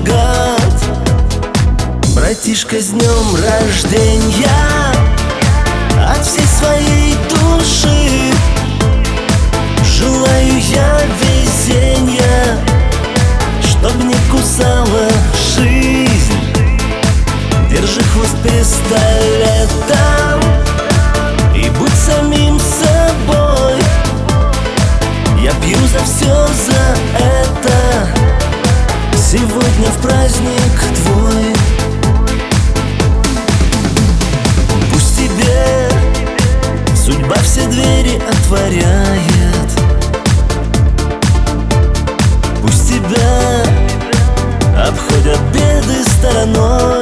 помогать. Братишка, с днем рождения от всей своей души. Желаю я везения, чтоб не кусала жизнь. Держи хвост пистолетом и будь самим собой. Я пью за все за это, сегодня в праздник твой. Пусть тебе судьба все двери отворяет, пусть тебя обходят беды стороной.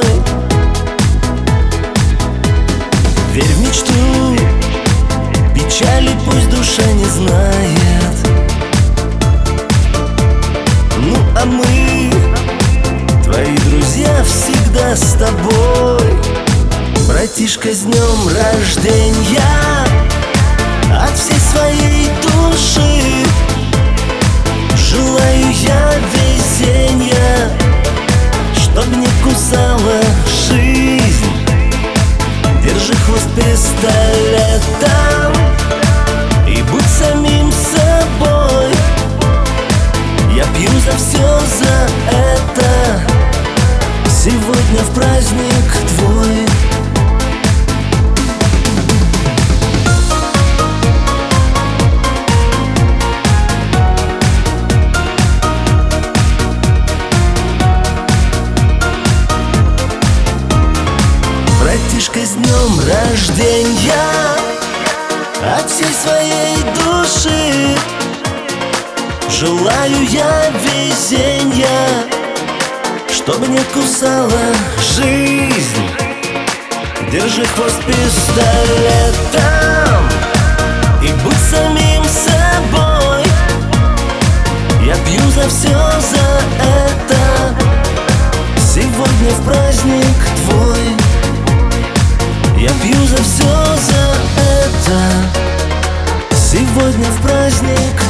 Верь в мечту, печали пусть душа не знает. Ну а мы, твои друзья, всегда с тобой. Братишка, с днем рождения от всей своей души. Желаю я везения, чтоб не кусала жизнь. Держи хвост пистолетом и будь самим собой. Я пью за все за это, сегодня в праздник твой. Братишка, с днем рождения от всей своей души. Желаю я везения, чтобы не кусала жизнь. Держи хвост пистолетом и будь самим собой. Я пью за все за это, сегодня в праздник твой. Я пью за все за это, сегодня в праздник